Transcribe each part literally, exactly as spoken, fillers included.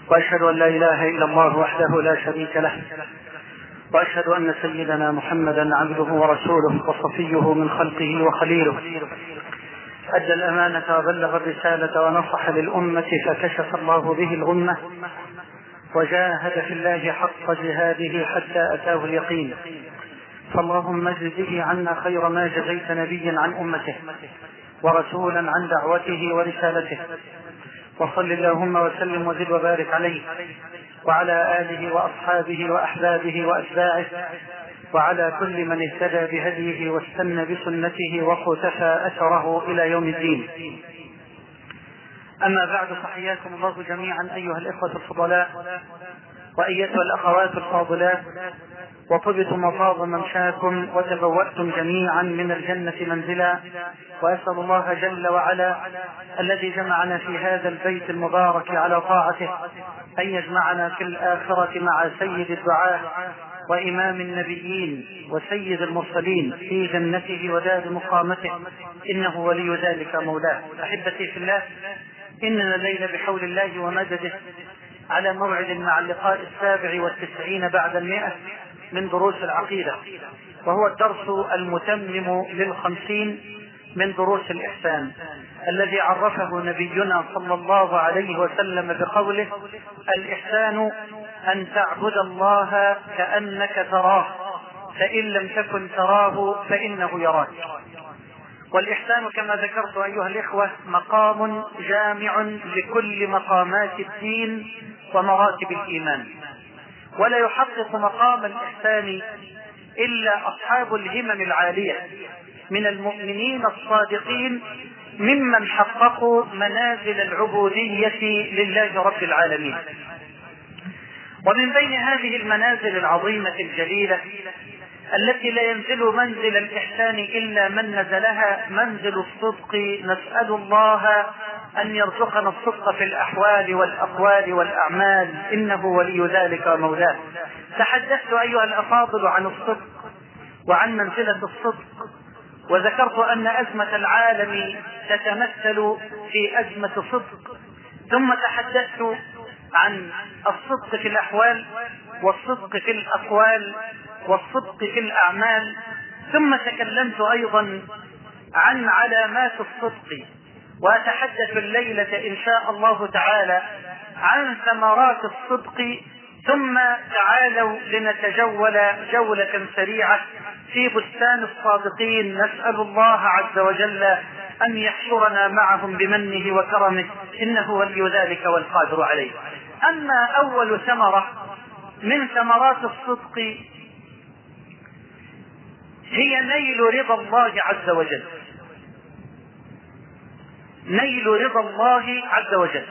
وأشهد أن لا إله إلا الله وحده لا شريك له، وأشهد أن سيدنا محمدا عبده ورسوله وصفيه من خلقه وخليله، أدى الأمانة وبلغ الرسالة ونصح للأمة فكشف الله به الغمة، وجاهد في الله حق جهاده حتى أتاه اليقين. فاللهم اجزه عنا خير ما جزيت نبيا عن أمته ورسولا عن دعوته ورسالته، وصل اللهم وسلم وزد وبارك عليه وعلى آله وأصحابه وأحبابه وأتباعه وعلى كل من اهتدى بهديه واستنى بسنته وقتفى أثره إلى يوم الدين. أما بعد، فحياكم الله جميعا أيها الإخوة الفضلاء وأيتها الأخوات الفاضلات، وطبتم وطاب ممشاكم وتبوأتم جميعا من الجنة منزلا، وأسأل الله جل وعلا الذي جمعنا في هذا البيت المبارك على طاعته أن يجمعنا في الآخرة مع سيد الدعاة وإمام النبيين وسيد المرسلين في جنته ودار مقامته، إنه ولي ذلك مولاه. أحبتي في الله، إننا الليل بحول الله ومدده على موعد مع اللقاء السابع والتسعين بعد المئة من دروس العقيدة، وهو الدرس المتمم للخمسين من دروس الإحسان الذي عرفه نبينا صلى الله عليه وسلم بقوله: الإحسان أن تعبد الله كأنك تراه فإن لم تكن تراه فإنه يراك. والإحسان كما ذكرت أيها الإخوة مقام جامع لكل مقامات الدين ومراتب الإيمان، ولا يحقق مقام الإحسان إلا أصحاب الهمم العالية من المؤمنين الصادقين ممن حققوا منازل العبودية لله رب العالمين. ومن بين هذه المنازل العظيمة الجليلة التي لا ينزل منزل الإحسان إلا من نزلها منزل الصدق، نسأل الله أن يرزقنا الصدق في الأحوال والأقوال والأعمال، إنه ولي ذلك ومولاه. تحدثت أيها الأفاضل عن الصدق وعن منزلة الصدق، وذكرت أن أزمة العالم تتمثل في أزمة صدق، ثم تحدثت عن الصدق في الأحوال والصدق في الأقوال والصدق في الأعمال، ثم تكلمت أيضا عن علامات الصدق، وأتحدث الليلة إن شاء الله تعالى عن ثمرات الصدق. ثم تعالوا لنتجول جولة سريعة في بستان الصادقين، نسأل الله عز وجل أن يحشرنا معهم بمنه وكرمه، إنه ولي ذلك والقادر عليه. أما أول ثمرة من ثمرات الصدق هي نيل رضا الله عز وجل، نيل رضا الله عز وجل.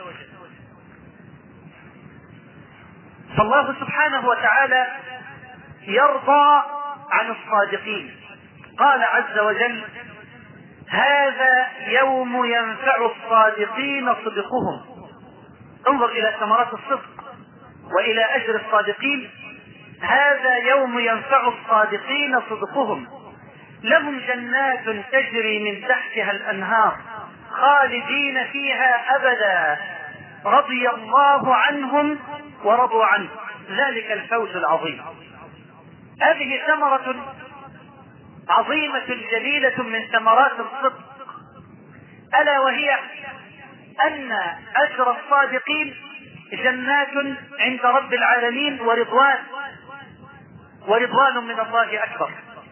فالله سبحانه وتعالى يرضى عن الصادقين، قال عز وجل: هذا يوم ينفع الصادقين صدقهم. انظر إلى ثمرات الصدق وإلى أجر الصادقين. هذا يوم ينفع الصادقين صدقهم، لهم جنات تجري من تحتها الأنهار خالدين فيها أبدا، رضي الله عنهم ورضوا عنه، ذلك الفوز العظيم. هذه ثمرة عظيمة جليلة من ثمرات الصدق، ألا وهي أن أجر الصادقين جنات عند رب العالمين ورضوان، ورضوان من الله أكبر.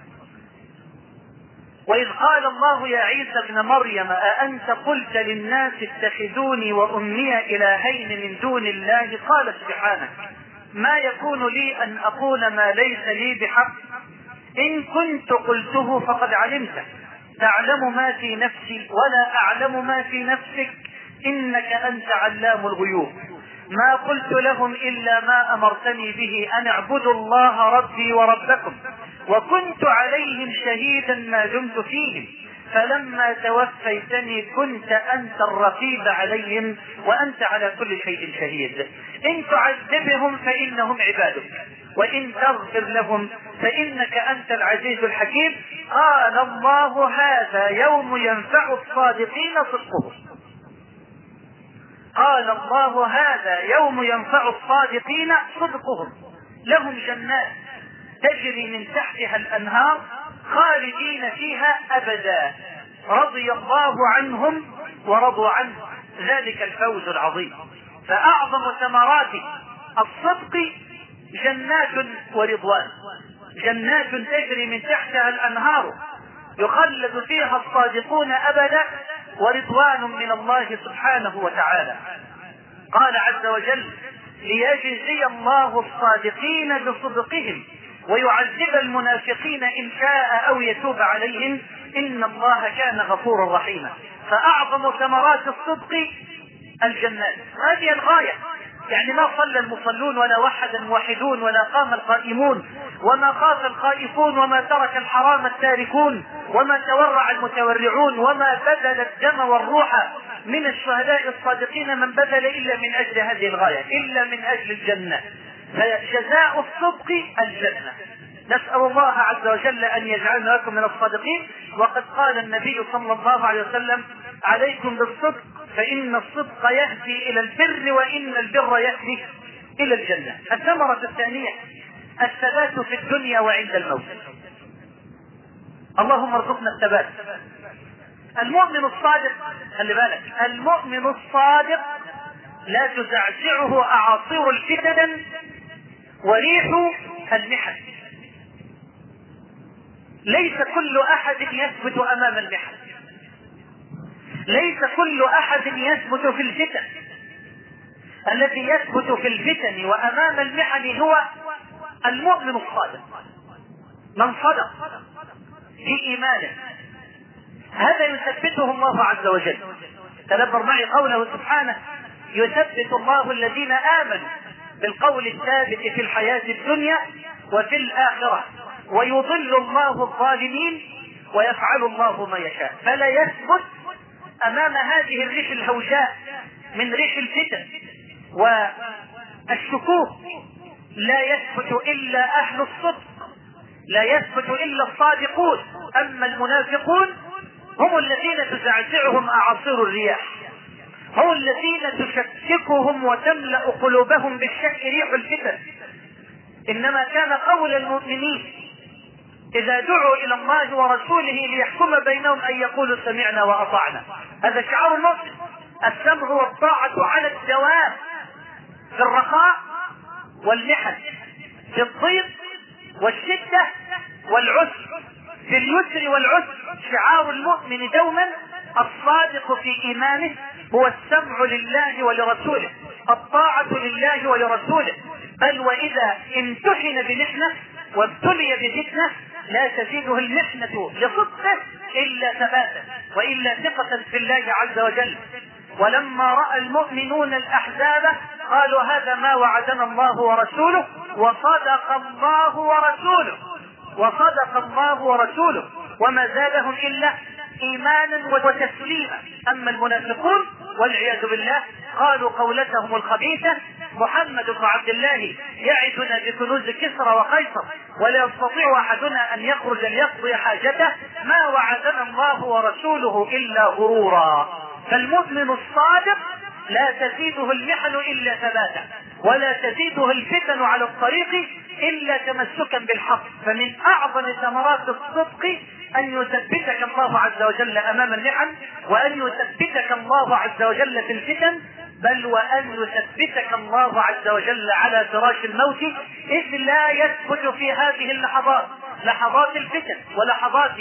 وإذ قال الله يا عيسى ابن مريم أأنت قلت للناس اتخذوني وأمي إلهين من دون الله؟ قال سبحانك ما يكون لي أن أقول ما ليس لي بحق، إن كنت قلته فقد علمته، تعلم ما في نفسي ولا أعلم ما في نفسك، إنك أنت علام الغيوب. ما قلت لهم إلا ما أمرتني به أن اعبدوا الله ربي وربكم، وكنت عليهم شهيدا ما دمت فيهم، فلما توفيتني كنت أنت الرقيب عليهم وأنت على كل شيء شهيد. إن تعذبهم فإنهم عبادك، وإن تغفر لهم فإنك أنت العزيز الحكيم. قال الله هذا يوم ينفع الصادقين صدقهم. قال الله هذا يوم ينفع الصادقين صدقهم لهم جنات تجري من تحتها الأنهار خالدين فيها أبدا رضي الله عنهم ورضوا عنه ذلك الفوز العظيم. فأعظم ثمرات الصدق جنات ورضوان، جنات تجري من تحتها الأنهار يخلد فيها الصادقون أبدا ورضوان من الله سبحانه وتعالى. قال عز وجل ليجزي الله الصادقين بصدقهم ويعذب المنافقين إن شاء أو يتوب عليهم إن الله كان غفورا رحيما. فأعظم ثمرات الصدق الجنات، هذه الغاية. يعني ما صلى المصلون ولا وحد الموحدون ولا قام القائمون وما خاف الخائفون وما ترك الحرام التاركون وما تورع المتورعون وما بذل الدم والروح من الشهداء الصادقين من بذل إلا من أجل هذه الغاية، إلا من أجل الجنة. فجزاء الصدق الجنة. نسأل الله عز وجل أن يجعلنا لكم من الصادقين. وقد قال النبي صلى الله عليه وسلم عليكم بالصدق فإن الصدق يهدي إلى البر وإن البر يهدي إلى الجنة. الثمرة الثانية الثبات في الدنيا وعند الموت. اللهم ارزقنا الثبات. المؤمن الصادق، خلي بالك، المؤمن الصادق لا تزعزعه أعاصير الفتن وريح المحن. ليس كل أحد يثبت أمام المحن، ليس كل أحد يثبت في الفتن. الذي يثبت في الفتن وأمام المحن هو المؤمن الصادق، من صدق في إيمانه، هذا يثبته الله عز وجل. تدبر معي قوله سبحانه يثبت الله الذين آمنوا بالقول الثابت في الحياة الدنيا وفي الآخرة ويضل الله الظالمين ويفعل الله ما يشاء. فلا يثبت أمام هذه الريح الهوجاء من ريح الفتن والشكوك، لا يثبت إلا أهل الصدق، لا يثبت إلا الصادقون. أما المنافقون هم الذين تزعزعهم أعاصير الرياح، هم الذين تشككهم وتملأ قلوبهم بالشك ريح الفتن. إنما كان قول المؤمنين إذا دعوا إلى الله ورسوله ليحكم بينهم أن يقولوا سمعنا وأطعنا. هذا شعار المؤمن، السمع والطاعة على الدوام في الرخاء والمحن، في الضيق والشدة والعسر، في اليسر والعسر. شعار المؤمن دوما الصادق في إيمانه هو السمع لله ولرسوله، الطاعة لله ولرسوله. بل وإذا امتحن بمحنة وابتلي بفتنة لا تزيده المحنة لصدقه إلا ثباتا وإلا ثقة في الله عز وجل. ولما رأى المؤمنون الأحزاب قالوا هذا ما وعدنا الله ورسوله وصدق الله ورسوله، وصدق الله ورسوله، وما زادهم إلا إيمانا وتسليما. أما المنافقون والعياذ بالله قالوا قولتهم الخبيثة محمد بن عبد الله يعدنا بكنوز كسرى وقيصر ولا يستطيع أحدنا أن يخرج ليقضي حاجته، ما وعدنا الله ورسوله إلا غرورا. فالمؤمن الصادق لا تزيده المحن إلا ثباتا ولا تزيده الفتن على الطريق إلا تمسكا بالحق. فمن أعظم ثمرات الصدق أن يثبتك الله عز وجل أمام المحن، وأن يثبتك الله عز وجل في الفتن، بل وأن يثبتك الله عز وجل على فراش الموت، إذ لا يثبت في هذه اللحظات، لحظات الفتن ولحظات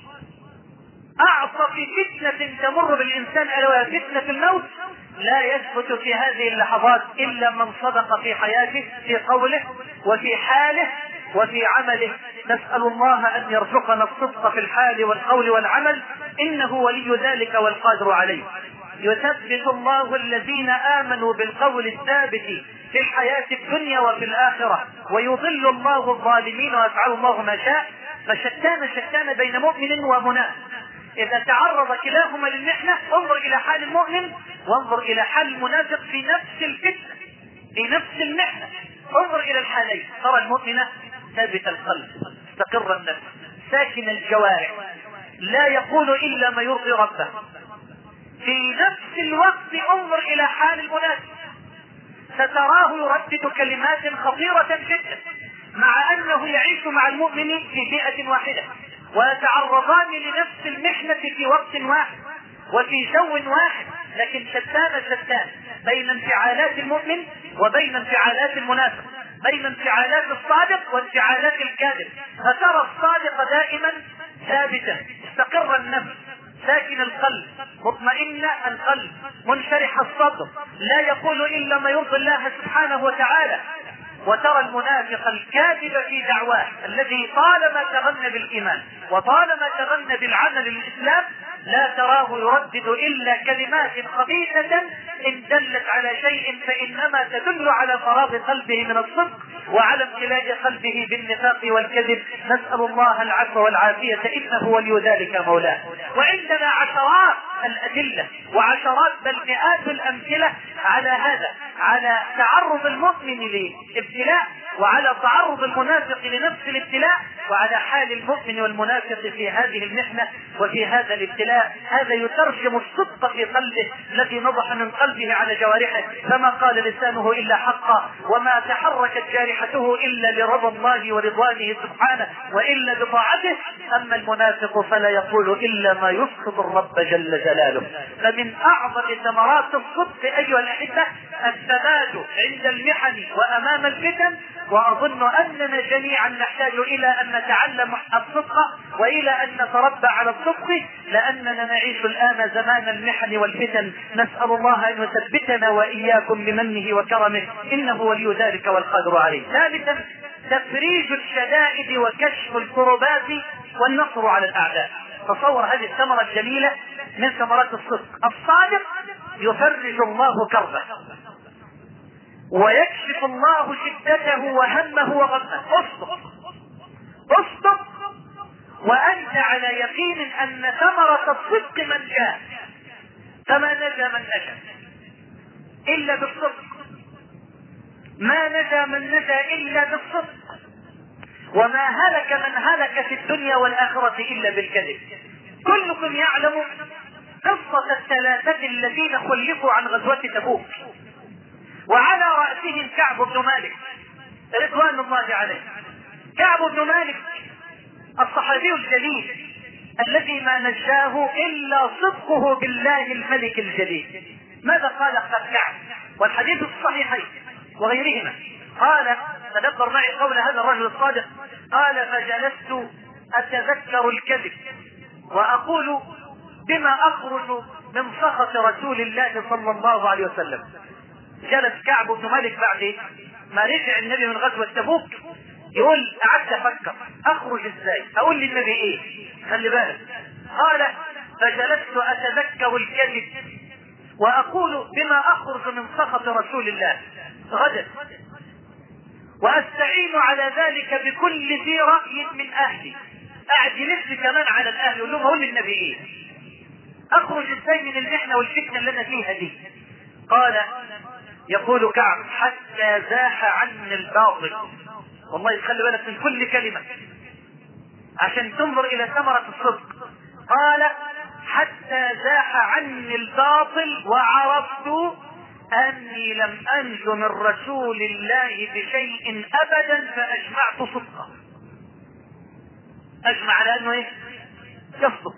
أعصف فتنة تمر بالإنسان ألا وهي فتنة الموت، لا يثبت في هذه اللحظات إلا من صدق في حياته، في قوله وفي حاله وفي عمله. نسأل الله أن يرزقنا الصدق في الحال والقول والعمل، إنه ولي ذلك والقادر عليه. يثبت الله الذين آمنوا بالقول الثابت في الحياة الدنيا وفي الآخرة ويضل الله الظالمين ويفعل الله ما شاء. فشتان شتان بين مؤمن ومنافق. إذا تعرض كلاهما للمحنة انظر إلى حال المؤمن وانظر إلى حال المنافق في نفس الفتنة، في نفس المحنة. انظر إلى الحالين، ترى المؤمن ثابت القلب، مستقر النفس، ساكن الجوارح، لا يقول إلا ما يرضي ربه، في نفس الوقت انظر الى حال المنافق، ستراه يردد كلمات خطيرة جدا مع انه يعيش مع المؤمن في بيئة واحدة، ويتعرضان لنفس المحنة في وقت واحد وفي جو واحد، لكن شتان شتان بين انفعالات المؤمن وبين انفعالات المنافق، بين انفعالات الصادق وانفعالات الكاذب. فترى الصادق دائما ثابتا مستقر النفس ساكن القلب مطمئن القلب منشرح الصدر، لا يقول الا ما يرضي الله سبحانه وتعالى. وترى المنافق الكاذب في دعواه الذي طالما تغنى بالايمان وطالما تغنى بالعمل للاسلام لا تراه يردد الا كلمات خبيثة ان دلت على شيء فانما تدل على فراغ قلبه من الصدق وعلى امتلاء قلبه بالنفاق والكذب. نسأل الله العفو والعافية انه ولي ذلك مولاه. وعندنا عشرات الادلة وعشرات بل مئات الامثلة على هذا، على تعرض المؤمن لابتلاء وعلى تعرض المنافق لنفس الابتلاء وعلى حال المؤمن والمنافق في هذه المحنة وفي هذا الابتلاء. هذا يترجم الصدق في قلبه الذي نضح من قلبه على جوارحه، فما قال لسانه الا حقا وما تحركت جارحته الا لرضا الله ورضوانه سبحانه والا بطاعته. اما المنافق فلا يقول الا ما يسخط الرب جل جلاله. فمن اعظم ثمرات الصدق ايها الاحبه الثبات عند المحن وامام الفتن، واظن اننا جميعا نحتاج الى ان نتعلم الصدق والى ان نتربى على الصدق، لاننا نعيش الان زمان المحن والفتن. نسال الله ان يثبتنا واياكم بمنه وكرمه انه ولي ذلك والقادر عليه. ثالثا تفريج الشدائد وكشف الكربات والنصر على الاعداء. تصور هذه الثمرة الجميلة من ثمرات الصدق. الصادق يفرج الله كربه ويكشف الله شدته وهمه وغمه. اصدق اصدق وانت على يقين ان ثمرة الصدق من جاء، فما نجا من نجا الا بالصدق، ما نجا من نجا الا بالصدق، وما هلك من هلك في الدنيا والاخرة الا بالكذب. كلكم يعلم قصة الثلاثة الذين خلفوا عن غزوة تبوك وعلى رأسهم كعب بن مالك رضوان الله عليه. كعب بن مالك الصحابي الجليل الذي ما نجاه الا صدقه بالله الملك الجليل. ماذا قال كعب والحديث الصحيحين وغيرهما؟ قال تدبر معي قول هذا الرجل الصادق، قال فجلست اتذكر الكذب واقول بما اخرج من سخط رسول الله صلى الله عليه وسلم. جلس كعب بن مالك بعد ما رجع النبي من غزوة تبوك يقول قعدت افكر اخرج ازاي، اقول للنبي ايه، خلي بالك. قال فجلست اتذكر الكذب واقول بما اخرج من سخط رسول الله غدا، واستعين على ذلك بكل ذي رأي من اهلي. قاعد يلف كمان على الاهل يقول لهم اقول للنبي ايه، اخرج ازاي من المحنة والفتنة اللي انا فيها دي. قال يقول كعب حتى زاح عني الباطل. والله خلي بالك من كل كلمة عشان تنظر الى ثمرة الصدق. قال حتى زاح عني الباطل وعرفت اني لم انج من رسول الله بشيء ابدا فاجمعت صدقه. اجمع على انه ايه؟ يصدق.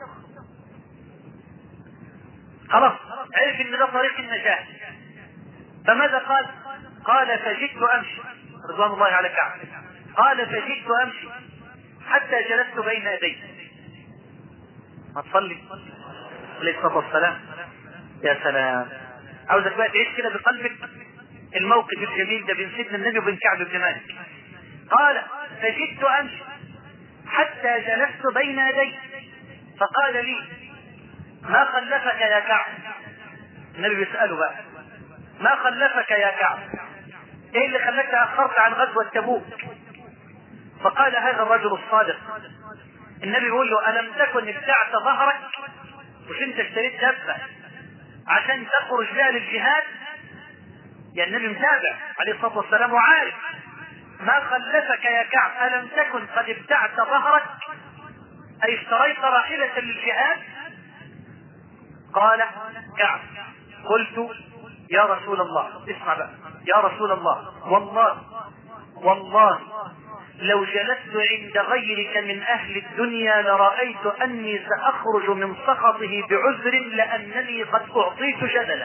خلاص عرف ان ده طريق النجاة. فماذا قال؟ قال فجئت امشي رضوان الله على كعب. قال فجئت امشي حتى جلست بين يديه. ما تصلي عليه الصلاه والسلام. يا سلام، عاوزك بقى تعيش كده بقلبك الموقف الجميل ده بين سيدنا النبي وبين كعب بن مالك. قال فجئت امشي حتى جلست بين يديه فقال لي ما خلفك يا كعب. النبي بيسأله بقى ما خلفك يا كعب، ايه اللي خلاك تأخرت عن غزوة تبوك؟ فقال هذا الرجل الصادق. النبي يقول له ألم تكن ابتعت ظهرك، مش انت اشتريت دابة عشان تخرج بها للجهاد؟ يا النبي متابع عليه الصلاة والسلام وعارف. ما خلفك يا كعب ألم تكن قد ابتعت ظهرك، أي اشتريت راحلة للجهاد؟ قال كعب: قلت يا رسول الله، اسمع بقى، يا رسول الله، والله والله لو جلست عند غيرك من اهل الدنيا لرأيت اني ساخرج من سخطه بعذر لانني قد اعطيت جدلا.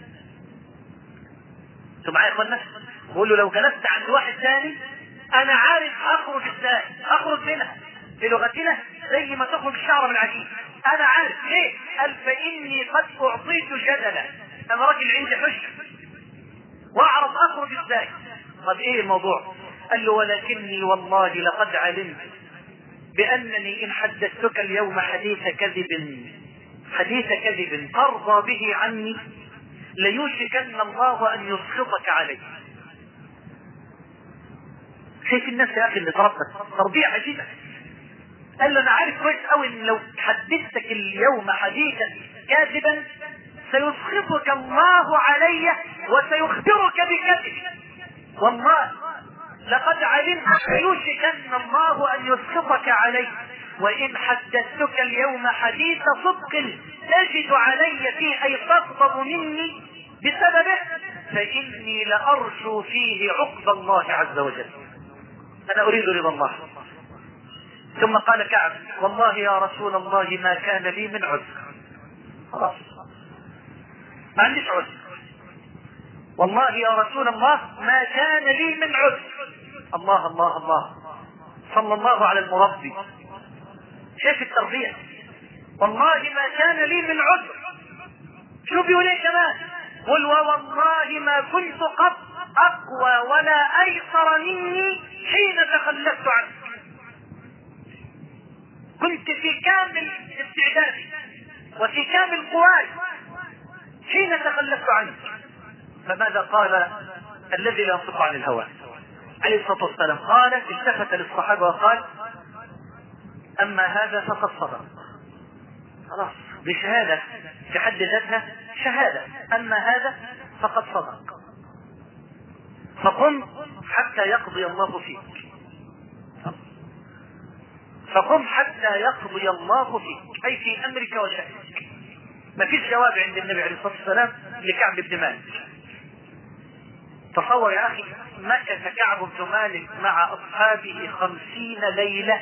انتوا معايا يا اخوانا؟ بقول له لو جلست عند واحد ثاني انا عارف اخرج ازاي، اخرج منها في لغتنا زي ما تخرج الشعر من العجين. انا عارف ليه؟ قال: فاني قد اعطيت جدلا، انا راجل عندي حجه واعرف اخرج ازاي. طب ايه الموضوع؟ قال له: ولكني والله لقد علمت بانني ان حدثتك اليوم حديث كذب حديث كذب ترضى به عني ليوشكن الله ان يسخطك علي. شايف الناس يا اخي اللي تربت تربية عجيبة. قال له: انا عارف كويس قوي ان لو حدثتك اليوم حديثا كاذبا سيسخطك الله علي وسيخبرك بكذب. والله لقد علمت يوشكن الله ان يسخطك علي، وان حدثتك اليوم حديث صدق تجد علي فيه اي تغضب مني بسببه فاني لارجو فيه عقب الله عز وجل. انا اريد رضا الله. ثم قال كعب: والله يا رسول الله ما كان لي من عذر، خلاص ما عنديش عذر، والله يا رسول الله ما كان لي من عذر. الله الله الله، صلى الله على المربي. شايف التربية؟ والله ما كان لي من عذر. شو بيقول ايه كمان؟ قل: والله ما كنت قط اقوى ولا ايسر مني حين تخلفت عنك. كنت في كامل استعدادي وفي كامل قواي حين تخلفت عنك. فماذا قال الذي لا ينطق عن الهوى عليه الصلاة والسلام؟ قال: التفت للصحابة وقال: اما هذا فقد صدق. خلاص، بشهادة في حد ذاتها شهادة. اما هذا فقد صدق، فقم حتى يقضي الله فيك، فقم حتى يقضي الله فيك، اي في امرك وشأنك. ما فيش جواب عند النبي عليه الصلاة والسلام لكعب بن مالك. تصور يا اخي، مكث كعب بن مالك مع اصحابه خمسين ليلة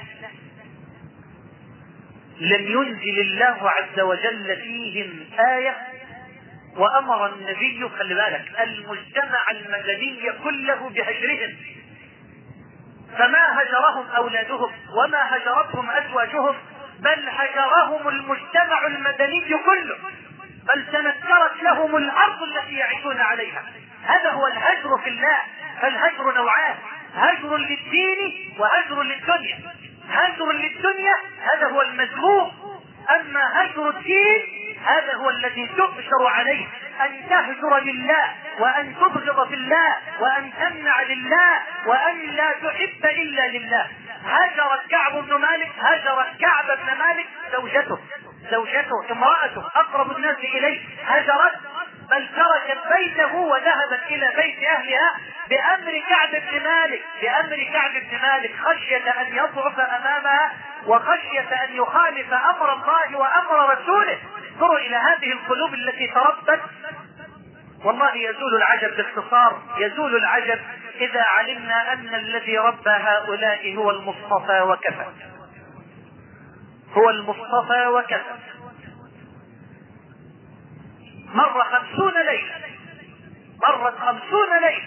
لم ينزل الله عز وجل فيهم آية، وامر النبي، خلي بالك، المجتمع المدني كله بهجرهم، فما هجرهم اولادهم وما هجرتهم ازواجهم، بل هجرهم المجتمع المدني كله، بل تنكرت لهم الارض التي يعيشون عليها. هذا هو الهجر في الله. فالهجر نوعان: هجر للدين وهجر للدنيا. هجر للدنيا هذا هو المذموم، اما هجر الدين هذا هو الذي تؤجر عليه، ان تهجر لله وان تبغض في الله وان تمنع لله وان لا تحب الا لله. هجر كعب بن مالك، هجر كعب بن مالك زوجته زوجته امرأته اقرب الناس اليه هجرت، بل تركت بيته وذهبت الى بيت اهلها بامر كعب بن مالك بامر كعب بن مالك خشية ان يضعف امامها وخشية ان يخالف امر الله وامر رسوله. انظروا الى هذه القلوب التي تربت. والله يزول العجب، باختصار يزول العجب اذا علمنا ان الذي ربى هؤلاء هو المصطفى وكفى، هو المصطفى وكفى. مر خمسون ليلة مرت خمسون ليلة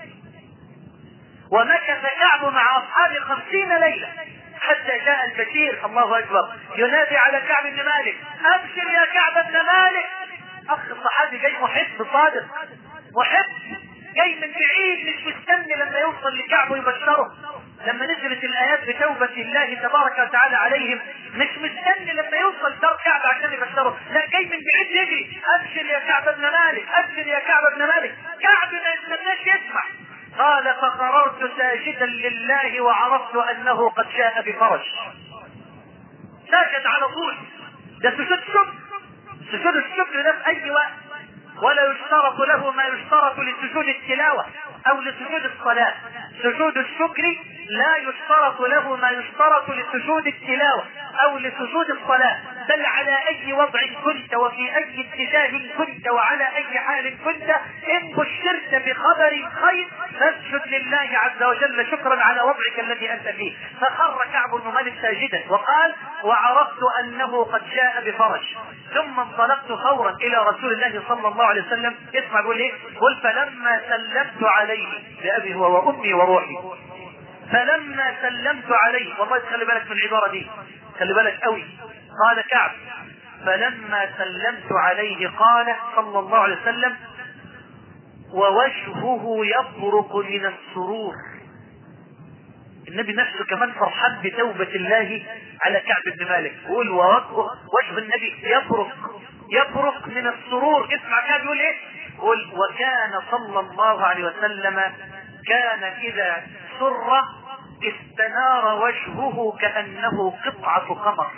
ومكث كعب مع اصحابه خمسين ليلة حتى جاء البشير، الله اكبر، ينادي على كعب بن مالك: ابشر يا كعب بن مالك. اخ الصحابي جاي محب صادق، محب جاي من بعيد، مش مستني لما يوصل لكعب ويبشره. لما نزلت الايات بتوبة الله تبارك وتعالى عليهم مش مستني لما يوصل دار كعب عشان يبشره، لا، جاي من بعيد يجري: ابشر يا كعب بن مالك، ابشر يا كعب بن مالك. كعب ما يستناش يسمع. قال: فقررت ساجدا لله وعرفت انه قد شاء بفرج. ساجد على طول. ده سجود شكر. سجود الشكر ده في اي وقت، ولا يشترط له ما يشترط لسجود التلاوة او لسجود الصلاة. سجود الشكر لا يشترط له ما يشترط لسجود التلاوة او لسجود الصلاة، بل على اي وضع كنت وفي اي اتجاه كنت وعلى اي حال كنت ان بشرت بخبر خير فاسجد لله عز وجل شكرا على وضعك الذي انت فيه. فخر كعب بن مالك ساجدا وقال: وعرفت انه قد جاء بفرج، ثم انطلقت فورا الى رسول الله صلى الله عليه وسلم. اسمع يقول ايه؟ قل: فلما سلمت عليه بأبي هو وامي وروحي، فلما سلمت عليه، والله خلي بالك من العبارة دي، خلي بالك قوي. قال كعب: فلما سلمت عليه قال صلى الله عليه وسلم: ووجهه يبرق من السرور. النبي نفسه كمان فرحان بتوبة الله على كعب بن مالك، يقول وجه النبي يبرق يبرق من السرور. اسمع كعب يقول ايه؟ يقول: وكان صلى الله عليه وسلم كان اذا سر استنار وجهه كأنه قطعة قمر.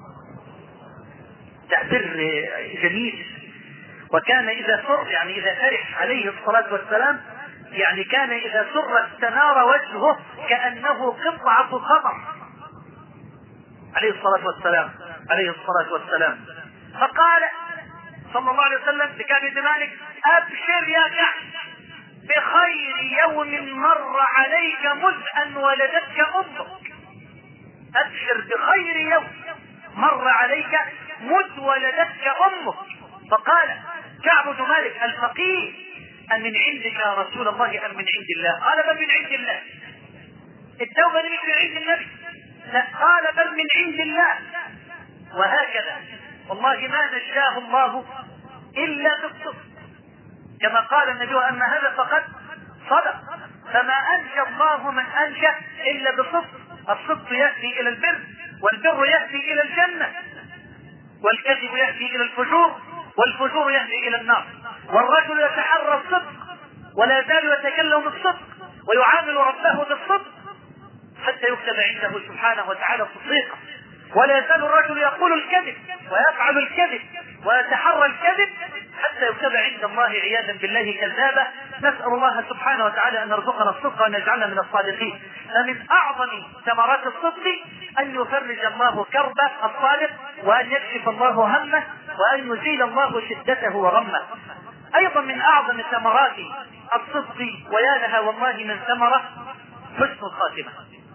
تعبير جميل. وكان اذا سر يعني اذا فرح عليه الصلاة والسلام، يعني كان اذا سر استنار وجهه كأنه قطعة قمر عليه الصلاة والسلام عليه الصلاة والسلام. فقال صلى الله عليه وسلم لكعب بن مالك: ابشر يا كعب بخير يوم مر عليك مذ ان ولدتك امك. ابشر بخير يوم مر عليك مذ ولدتك امك. فقال كعب بن مالك الفقيه: أم من عندك يا رسول الله أم من عند الله؟ قال: بل من عند الله. التوبة مش من عند النبي، لا، قال: بل من عند الله. وهكذا والله ما نجاه الله إلا بالصدق، كما قال النبي: أما هذا فقد صدق. فما أنجى الله من أنجى إلا بصدق. الصدق يأتي إلى البر، والبر يأتي إلى الجنة، والكذب يأتي إلى الفجور، والفجور يهدي الى النار. والرجل يتحرى الصدق ولا يزال يتكلم بالصدق ويعامل ربه بالصدق حتى يكتب عنده سبحانه وتعالى صديقا. ولا يزال الرجل يقول الكذب ويفعل الكذب ويتحرى الكذب حتى يكتب عند الله عياذا بالله كذابا. نسأل الله سبحانه وتعالى ان يرزقنا الصدق وان يجعلنا من الصادقين. فمن اعظم ثمرات الصدق ان يفرج الله كرب الصادق، وان يكشف الله همه، وان يزيل الله شدته وغمه. ايضا من اعظم ثمرات الصدق، ويا لها والله من ثمرة، حسن الخاتمة.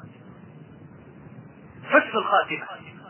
حسن الخاتمة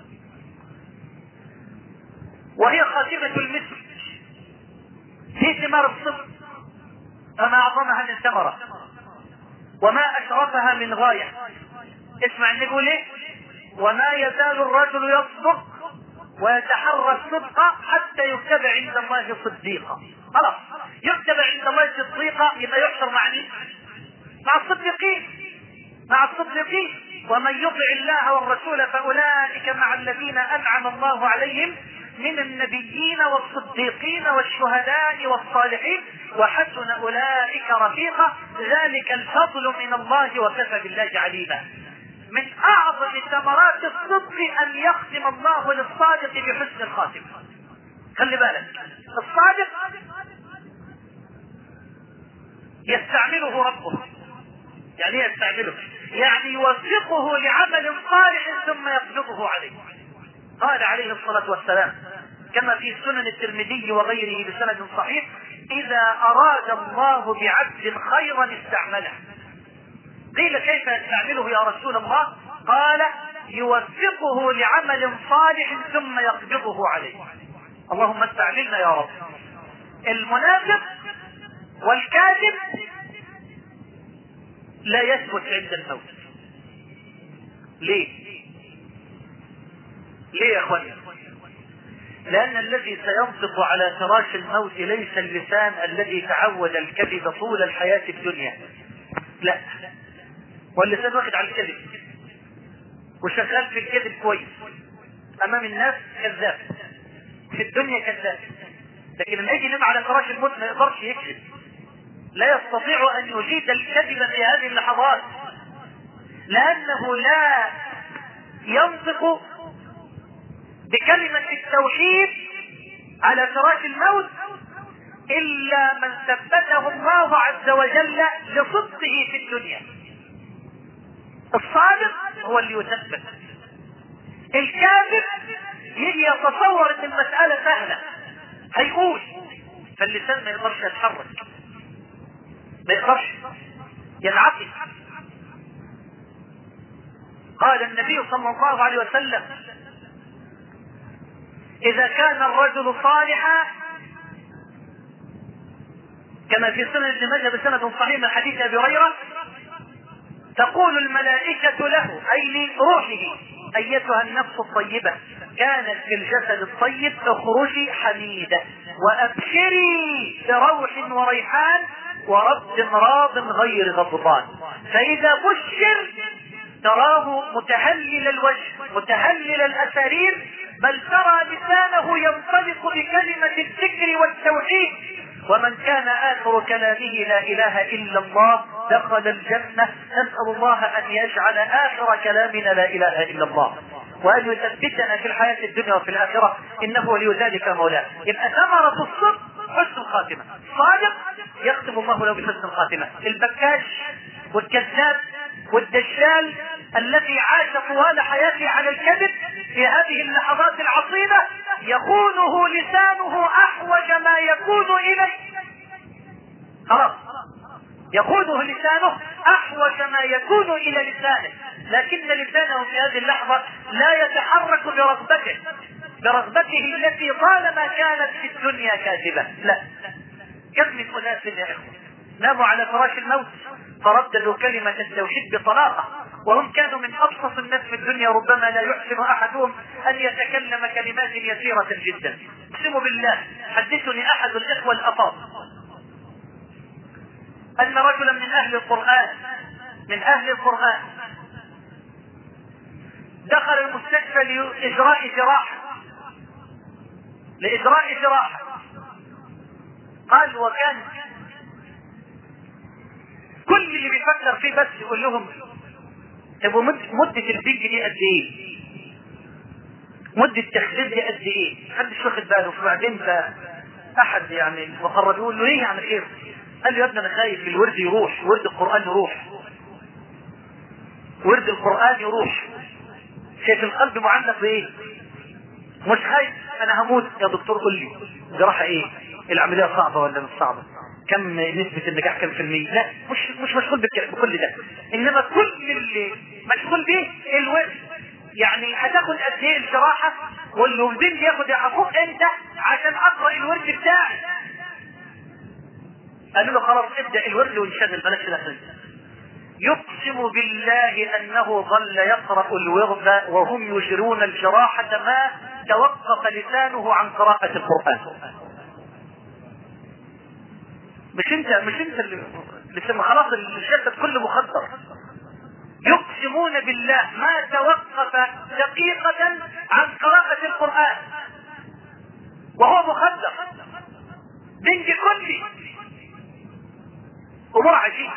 وهي خاتمة المسك في ثمار الصدق، فما اعظمها من ثمرة وما اشرفها من غاية. اسمع النبي يقول ايه: وما يزال الرجل يصدق ويتحرى الصدق حتى يكتب عند الله صديقا. خلاص يكتب عند الله صديقا، يبقى يحشر مع مين؟ مع الصديقين مع الصديقين. ومن يطع الله والرسول فاولئك مع الذين انعم الله عليهم من النبيين والصديقين والشهداء والصالحين وحسن اولئك رفيقا، ذلك الفضل من الله وكفى بالله عليما. من اعظم ثمرات الصدق ان يختم الله للصادق بحسن الخاتمة. خلي بالك، الصادق يستعمله ربه. يعني ايه يستعمله؟ يعني يوفقه لعمل صالح ثم يقبضه عليه. قال عليه الصلاة والسلام كما في سنن الترمذي وغيره بسند صحيح: اذا اراد الله بعبد خيرا استعمله. قيل: كيف يستعمله يا رسول الله؟ قال: يوفقه لعمل صالح ثم يقبضه عليه. اللهم استعملنا يا رب. المنافق والكاذب لا يثبت عند الموت. ليه؟ ليه يا اخواني؟ لان الذي سينطق على فراش الموت ليس اللسان الذي تعود الكذب طول الحياة الدنيا، لا، واللسان واخد على الكذب وشغال في الكذب كويس، امام الناس كذاب، في الدنيا كذاب، لكن لما يجي ينام على فراش الموت ما يقدرش يكذب، لا يستطيع ان يجيد الكذب في هذه اللحظات، لانه لا ينطق بكلمة التوحيد على فراش الموت الا من ثبته الله عز وجل لصدقه في الدنيا. الصادق هو اللي يثبت. الكاذب يجي يتصور ان المسألة سهلة هيقول، فاللسان ما يقدرش يتحرك، ما يقدرش ينعقد. قال النبي صلى الله عليه وسلم: إذا كان الرجل صالحا، كما في سنن ابن ماجه بسند صحيح من حديث أبي هريرة، تقول الملائكة له أي لروحه: أيتها النفس الطيبة كانت في الجسد الطيب اخرجي حميدة وأبشري بروح وريحان ورب راض غير غضبان. فإذا بشر تراه متهلل الوجه متهلل الأسارير، بل ترى لسانه ينطلق بكلمة الذكر والتوحيد. ومن كان آخر كلامه لا إله إلا الله دخل الجنة. نسأل الله أن يجعل آخر كلامنا لا إله إلا الله، وأن يثبتنا في الحياة الدنيا وفي الآخرة، إنه ولي ذلك مولاه. يبقى ثمرة الصدق حسن الخاتمة. صادق يختم الله له بحسن الخاتمة. البكاش والكذاب والدجال الذي عاش طوال حياته على الكذب، في هذه اللحظات العصيبة يخونه لسانه أحوج ما يكون إليه. خلاص، يخونه لسانه أحوج ما يكون إلى لسانه، لكن لسانه في هذه اللحظة لا يتحرك برغبته برغبته التي طالما كانت في الدنيا كاذبة. لا، كم من أناس يا إخوة ناموا على فراش الموت فرددوا كلمة التوحيد بطلاقة، وهم كانوا من أبسط الناس في الدنيا. ربما لا يحسن أحدهم أن يتكلم كلمات يسيرة جدا. اقسم بالله، حدثني أحد الإخوة الأفاضل أن رجلا من أهل القرآن من أهل القرآن دخل المستشفى لإجراء جراحة لإجراء جراحة قال: وكان كل اللي بيفكر فيه بس يقول لهم: طب مدة البنج دي قد ايه؟ مدة التخدير دي قد ايه؟ محدش واخد باله. فبعدين احد يعني المقرب يقول له: ايه يعني خير؟ قال له: يا ابني انا خايف الورد يروح، ورد القرآن يروح، ورد القرآن يروح. شايف القلب معلق بايه؟ مش خايف انا هموت. يا دكتور قل لي جراحة ايه؟ العملية صعبة ولا مش صعبة؟ كم نسبة النجاح كم في المية؟ لا، مش مش مشغول بكل ده، انما كل اللي مشغول به الورد. يعني هتاخد قد ايه الجراحة؟ والوزين ياخد يعقوب انت عشان اقرأ الورد بتاعي. قالوا له: خلاص ابدأ الورد وانشغل بلاش دخل. يقسم بالله انه ظل يقرأ الورد وهم يجرون الجراحة ما توقف لسانه عن قراءة القرآن. مش انت مش انت اللي لسه خلاص الجسد كله مخدر. يقسمون بالله ما توقف دقيقة عن قراءة القرآن وهو مخدر. بنج كلي، امور عجيبة.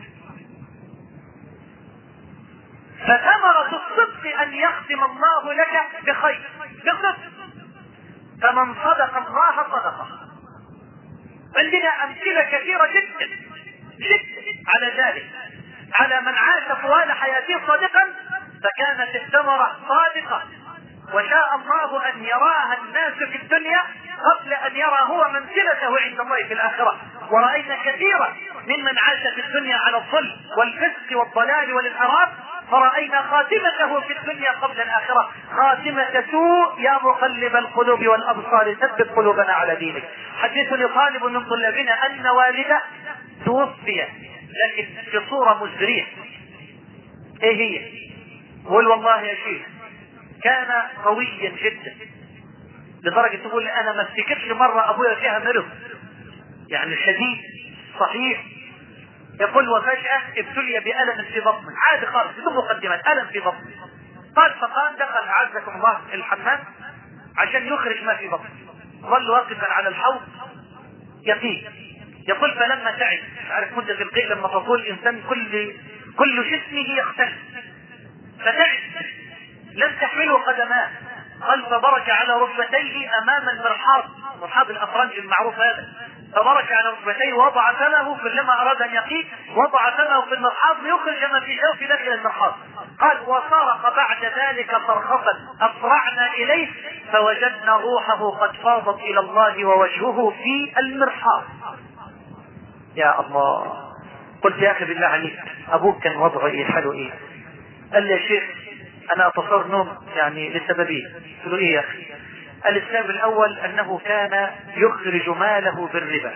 فثمرة الصدق ان يختم الله لك بخير بصدق. فمن صدق الله صدقه. عندنا امثلة كثيرة جدا جدا على ذلك، على من عاش طوال حياته صادقا فكانت الثمرة صادقة، وشاء الله ان يراها الناس في الدنيا قبل ان يرى هو منزلته عند الله في الاخرة. ورأينا كثيرا ممن عاش في الدنيا على الظلم والفسق والضلال والانحراف، فرأينا خاتمته في الدنيا قبل الآخرة خاتمة سوء. يا مقلب القلوب والأبصار ثبت قلوبنا على دينك. حدثني طالب من طلابنا أن والده توفي لكن في صورة مزرية. ايه هي؟ قول: والله يا شيخ كان قويا جدا لدرجة تقول انا ما افتكرش مرة ابويا فيها مرض يعني شديد صحيح. يقول: وفجأة ابتلي بألم في بطنه عادي خالص بدون مقدمات، ألم في بطنه. قال فقام دخل عزكم الله الحمام عشان يخرج ما في بطنه، ظل واقفا على الحوض يقيم. يقول: فلما تعب، عارف مدة القيء لما تطول الإنسان كل كل جسمه يختلف، فتعب لم تحمله قدماه. قال: فبرك على ركبتيه أمام المرحاض، مرحاض الأفرنج المعروف هذا، فبرك على ركبتيه ووضع فمه كلما اراد ان يقيء وضع فمه في المرحاض ليخرج ما في جوف داخل المرحاض. قال وصرخ بعد ذلك صرخة اسرعنا اليه فوجدنا روحه قد فاضت الى الله ووجهه في المرحاض. يا الله. قلت يا اخي بالله عليك ابوك كان وضعه ايه حاله ايه؟ قال لي يا شيخ انا اتصور نوم يعني لسببين. قلت له ايه يا اخي؟ قال السبب الاول انه كان يخرج ماله بالربا،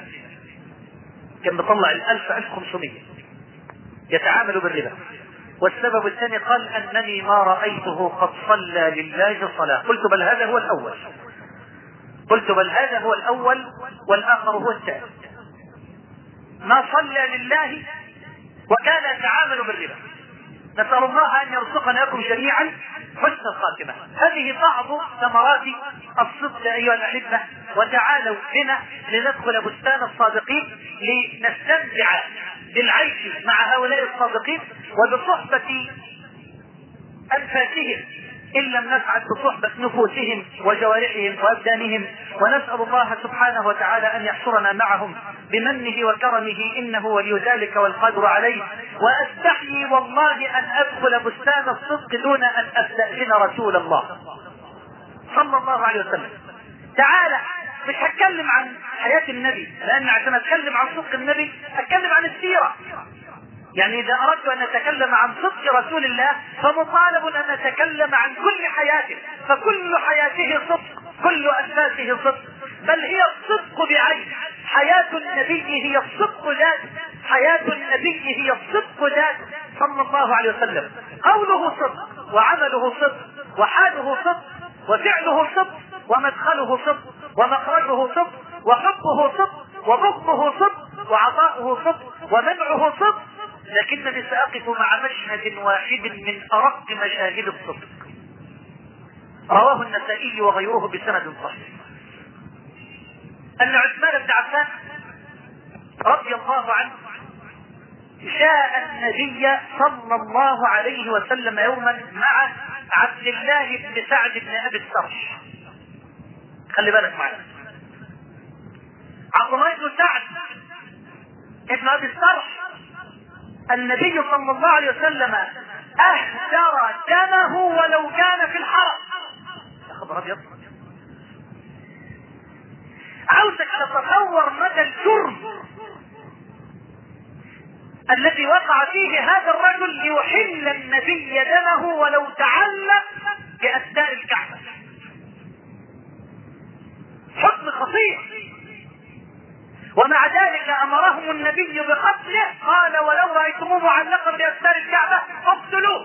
كان بيطلع الالف الف خمسمية يتعامل بالربا. والسبب الثاني قال انني ما رأيته قد صلى لله صلاة. قلت بل هذا هو الاول قلت بل هذا هو الاول والاخر هو الثاني. ما صلى لله وكان يتعامل بالربا. نسأل الله ان يرزقنا لكم جميعا حسن الخاتمة. هذه بعض ثمرات الصدق ايها الاحبة. وتعالوا بنا لندخل بستان الصادقين لنستمتع بالعيش مع هؤلاء الصادقين وبصحبة انفاسهم ان لم نسعد بصحبة نفوسهم وجوارحهم وابدانهم. ونسأل الله سبحانه وتعالى ان يحشرنا معهم بمنه وكرمه انه ولي ذلك والقادر عليه. واستحيي والله ان ادخل بستان الصدق دون ان استأذن رسول الله صلى الله عليه وسلم. تعالى مش هتكلم عن حياة النبي لان عشان اتكلم عن صدق النبي اتكلم عن السيرة. يعني اذا اردت ان نتكلم عن صدق رسول الله فمطالب ان نتكلم عن كل حياته، فكل حياته صدق، كل انفاسه صدق، بل هي الصدق بعين. حياة النبي هي الصدق ذات، حياة النبي هي الصدق ذات صلى الله عليه وسلم. قوله صدق وعمله صدق وحاله صدق وفعله صدق ومدخله صدق ومخرجه صدق وحبه صدق وبغضه صدق وعطاؤه صدق ومنعه صدق. لكنني سأقف مع مشهد واحد من أرق مشاهد الصدق رواه النسائي وغيره بسند صحيح. أن عثمان بن عفان رضي الله عنه جاء النبي صلى الله عليه وسلم يوما مع عبد الله بن سعد بن أبي السرح. خلي بالك معنا. عبد الله بن سعد بن أبي السرح النبي صلى الله عليه وسلم اهدر دمه ولو كان في الحرم. يا خبر ابيض. عاوزك تتصور مدى الجرم الذي وقع فيه هذا الرجل ليحل النبي دمه ولو تعلق بأسداء الكعبة. حكم خطير. ومع ذلك امرهم النبي بقتله. قال ولو رايتموه معلقا باستار الكعبه فاقتلوه.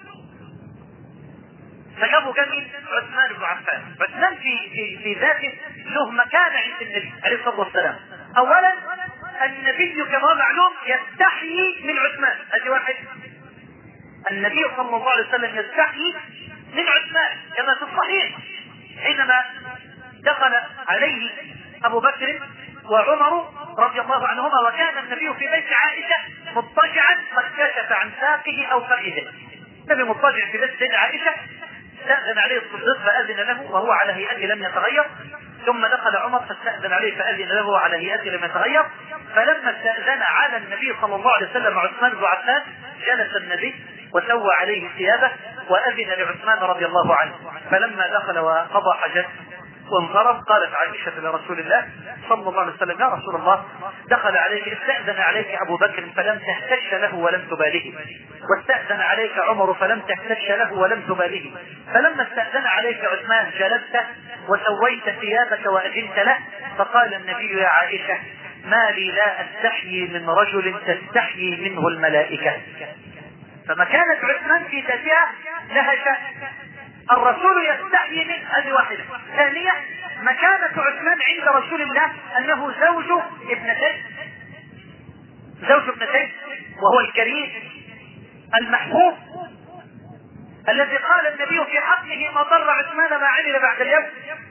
فجابوا جميل عثمان بن عفان. عثمان في في في ذاته له مكانه عند النبي عليه الصلاه والسلام. اولا النبي كما معلوم يستحيي من عثمان. ادي واحد. النبي صلى الله عليه وسلم يستحيي من عثمان كما في الصحيح حينما دخل عليه ابو بكر وعمر رضي الله عنهما وكان النبي في بيت عائشة مضطجعا قد كشف عن ساقه او فخذه. النبي مضطجع في بيت سيدة عائشة استأذن عليه الصديق فأذن له وهو على هيئته لم يتغير. ثم دخل عمر فاستأذن عليه فأذن له وعلى هيئته لم يتغير. فلما استأذن على النبي صلى الله عليه وسلم عثمان بن عفان جلس النبي وسوى عليه ثيابه وأذن لعثمان رضي الله عنه. فلما دخل وقضى حاجته وانصرف قالت عائشة لرسول الله صلى الله عليه وسلم يا رسول الله دخل عليك استأذن عليك أبو بكر فلم تهتش له ولم تباله، واستأذن عليك عمر فلم تهتش له ولم تباله، فلما استأذن عليك عثمان جلست وسويت ثيابك وأذنت له. فقال النبي يا عائشة ما لي لا أستحيي من رجل تستحيي منه الملائكة. فمكانة عثمان في ذاتها لها شأن. الرسول يستحيي منه. هذه واحدة. ثانية مكانة عثمان عند رسول الله انه زوج ابنتين زوج ابنتين وهو الكريم المحبوب الذي قال النبي في حقه ما ضر عثمان ما عمل بعد اليوم.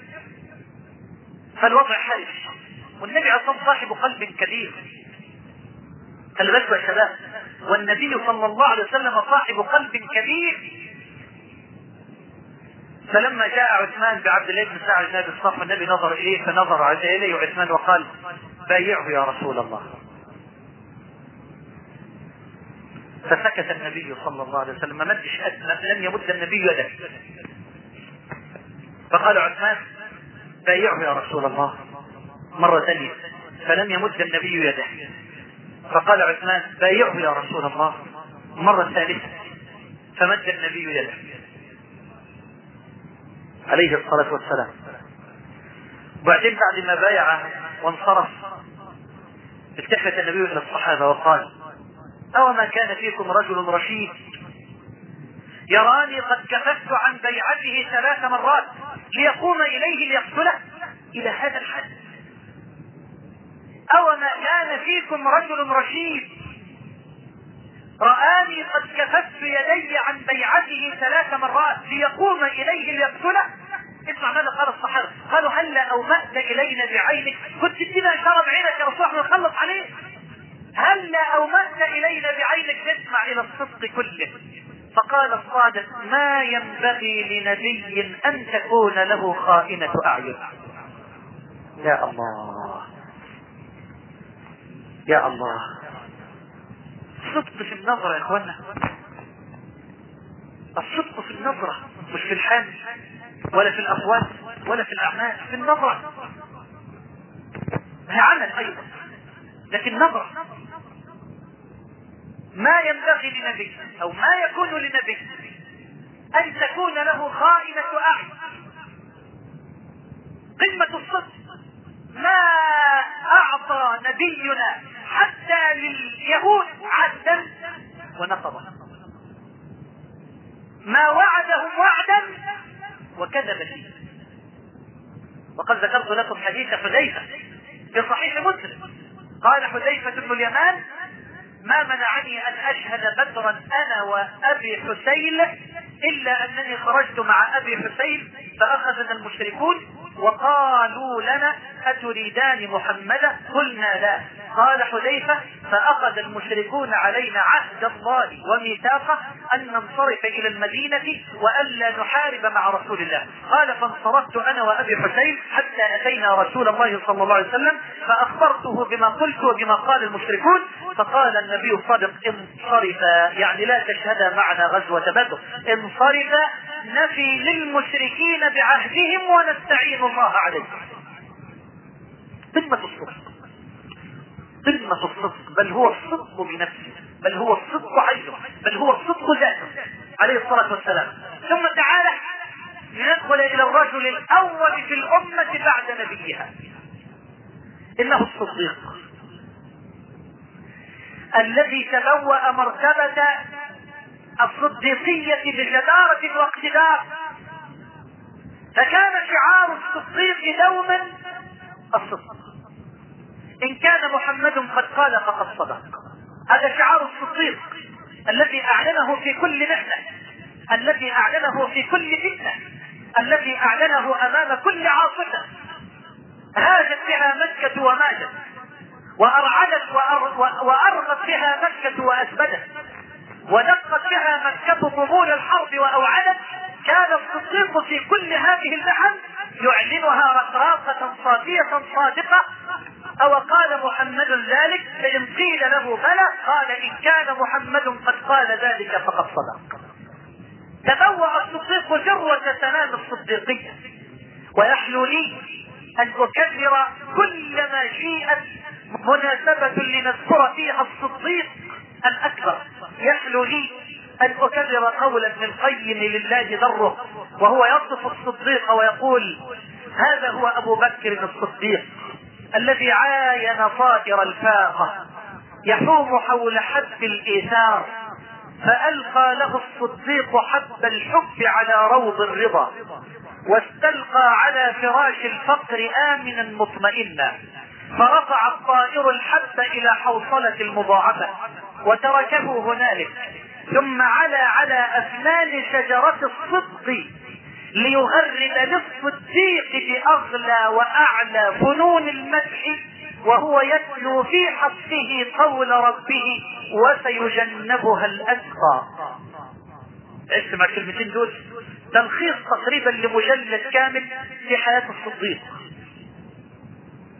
فالوضع حرج. والنبي اصلا صاحب قلب كبير. خلي بالكم يا شباب. والنبي صلى الله عليه وسلم صاحب قلب كبير. فلما جاء عثمان بعبد الله بن سعد بن ابي الصف النبي نظر اليه فنظر اليه عثمان وقال بايعه يا رسول الله. فسكت النبي صلى الله عليه وسلم، ما مدش لم يمد النبي يده. فقال عثمان بايعه يا رسول الله مرة ثانية، فلم يمد النبي يده. فقال عثمان بايعه يا رسول الله مرة ثالثة، فمد النبي يده عليه الصلاة والسلام. وبعدين بعد ما بايع وانصرف التفت النبي الى الصحابة وقال أو ما كان فيكم رجل رشيد يراني قد كففت عن بيعته ثلاث مرات ليقوم إليه ليقتله إلى هذا الحد؟ أو ما كان فيكم رجل رشيد رآني قد كففت يدي عن بيعته ثلاث مرات ليقوم إليه ليقتله؟ اسمع ماذا قال الصحابة، قالوا هلا أومأت إلينا بعينك، كنت تدينا إشارة بعينك يا رسول الله نخلص عليه. هلا أومأت إلينا بعينك نسمع إلى الصدق كله. فقال الصادق ما ينبغي لنبي أن تكون له خائنة أعين. يا الله يا الله، الصدق في النظرة يا اخوانا، الصدق في النظرة مش في الحال ولا في الأقوال ولا في الأعمال، في النظرة. هي عمل أيضا لكن نظرة. ما ينبغي لنبي أو ما يكون لنبي أن تكون له خائنة أعين. قمة الصدق ما أعطى نبينا حتى لليهود عهدا ونقضا، ما وعدهم وعدا وكذب فيه. وقد ذكرت لكم حديث حذيفة في صحيح مسلم، قال حذيفة بن اليمان ما منعني أن أشهد بدرا أنا وأبي حسين إلا أنني خرجت مع أبي حسين فأخذنا المشركون وقالوا لنا أتريدان محمدا؟ قلنا لا. قال حذيفة فأخذ المشركون علينا عهد الله وميثاقه أن ننصرف إلى المدينة وألا نحارب مع رسول الله. قال فانصرفت أنا وأبي حسين حتى أتينا رسول الله صلى الله عليه وسلم فأخبرته بما قلت وبما قال المشركون، فقال النبي الصادق انصرف يعني لا تشهد معنا غزوة بدر، انصرف نفي للمشركين بعهدهم ونستعين الله عليهم. قمة الصدق، قمة الصدق، بل هو الصدق بنفسه، بل هو الصدق عينه، بل هو الصدق ذاته عليه الصلاة والسلام. ثم تعالى لندخل إلى الرجل الأول في الأمة بعد نبيها، إنه الصديق الذي تبوأ مرتبة الصديقية بجدارة واقتدار. فكان شعار الصديق دوما الصدق، إن كان محمد قد قال فقد صدق. هذا شعار الصديق الذي أعلنه في كل محنة، الذي أعلنه في كل فتنة، الذي أعلنه أمام كل عاصفة هاجت بها مكة وماجت، وأرعدت وأرغت بها مكة وأثبتت، ودقت بها مكة طبول الحرب وأوعدت. كان الصديق في كل هذه المحن يعلنها رقراقة صافية صادقة. أو قال محمد ذلك؟ فإن قيل له بلى قال إن كان محمد قد قال ذلك فقد صدق. تبوأ الصديق ذروة سنام الصديقية. ويحلو لي أن أكرر كل ما جيءت مناسبة لنذكر فيها الصديق الأكبر. يحلو لي أن أكرر قول ابن القيم لله ضره وهو يصف الصديق ويقول هذا هو أبو بكر الصديق الذي عاين طائر الفاقة يحوم حول حب الإيثار، فألقى له الصديق حب الحب على روض الرضا، واستلقى على فراش الفقر آمنا مطمئنا، فرفع الطائر الحب إلى حوصلة المضاعفة وتركه هنالك، ثم على على أفنان شجرة الصدق ليغرد للصديق بأغلى وأعلى فنون المدح، وهو يتلو في حقه قول ربه وسيجنبها الأتقى. اسمع الكلمتين دول تلخيص تقريبا لمجلد كامل في حياة الصديق.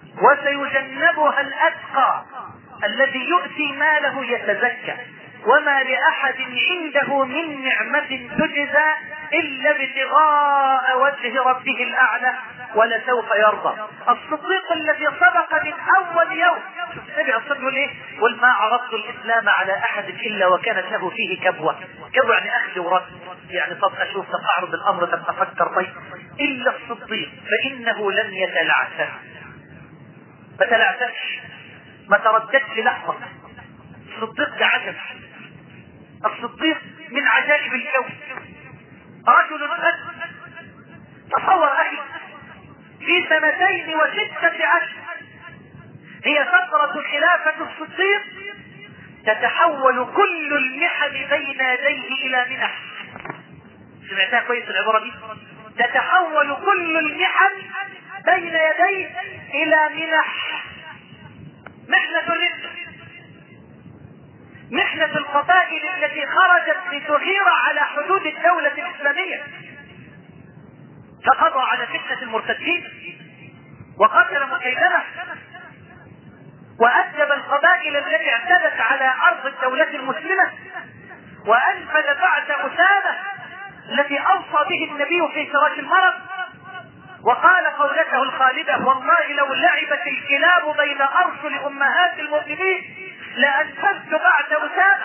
وسيجنبها الأتقى الذي يؤتي ماله يتزكى وما لأحد عنده من نعمة تجزى إلا ابتغاء وجه ربه الأعلى ولسوف يرضى. الصديق الذي صدق من أول يوم، النبي أصلا يقول إيه؟ قل ما عرضت الإسلام على أحد إلا وكانت له فيه كبوة. كبوة يعني أخذ ورد، يعني طب أشوف، طب أعرض الأمر، طب أفكر، طيب. إلا الصديق فإنه لن يتلعثم، ما تلعثمش، ما ترددش لحظة. الصديق ده عجب، الصديق من عجائب الكون. رجل أسد، تصور أخي، في سنتين وستة عشر هي فترة خلافة الصديق، تتحول كل المحن بين يديه إلى منح. سمعتها كويس العبارة دي؟ تتحول كل المحن بين يديه إلى منح. محنة الرزق، محنة القبائل التي خرجت لتغير على حدود الدولة الإسلامية، فقضى على فتنة المرتدين وقتل مسيلمة وأدب القبائل التي اعتدت على أرض الدولة المسلمة، وأنفذ بعد أسامة الذي أوصى به النبي في فراش المرض، وقال قولته الخالدة: والله لو لعبت الكلاب بين أرسل أمهات المؤمنين لأنفذت بعد أسامة.